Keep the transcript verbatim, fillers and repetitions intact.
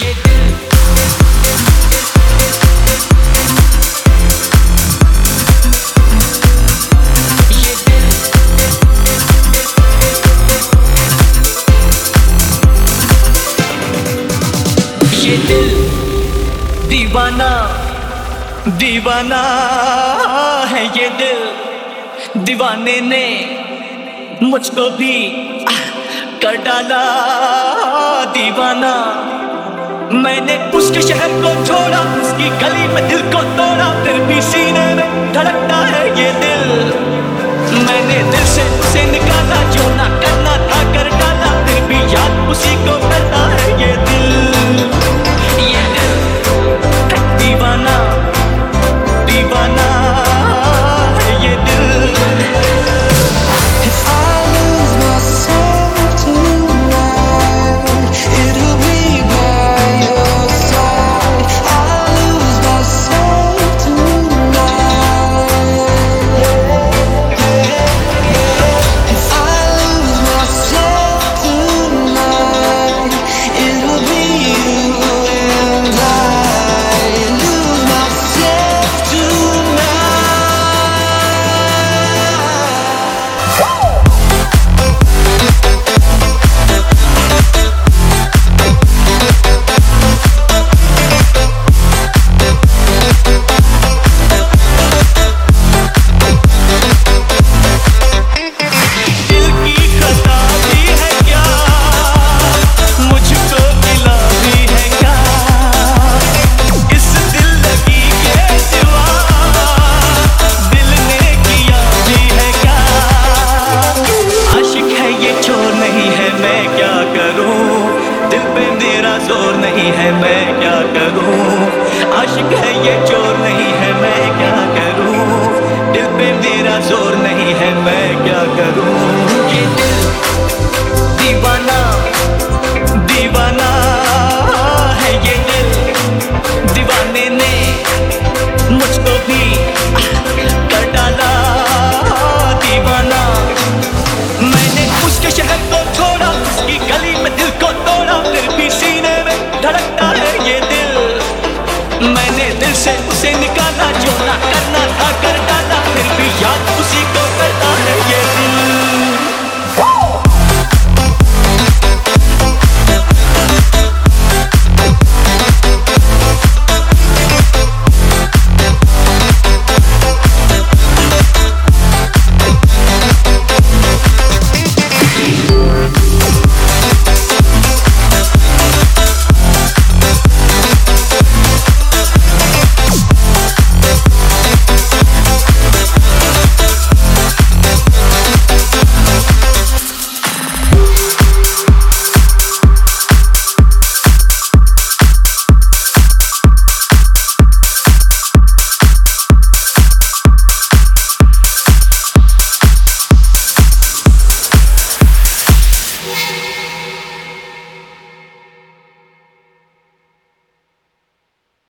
ये दिल ये दिल ये दिल दीवाना दीवाना है ये दिल। दीवाने ने मुझको भी कर डाला दीवाना। मैंने उसके शहर को छोड़ा, उसकी गली में दिल को तोड़ा, फिर भी सीने में धड़कता है ये दिल। मैंने दिल से उसे निकाला, जो ना करना था कर डाला, फिर भी याद उसी को करता है ये दिल। ये दिल दीवाना दीवाना है ये दिल। जोर नहीं है मैं क्या करूं, आशिक है ये चोर नहीं है मैं क्या करूं, दिल पे मेरा जोर नहीं है मैं क्या करूं।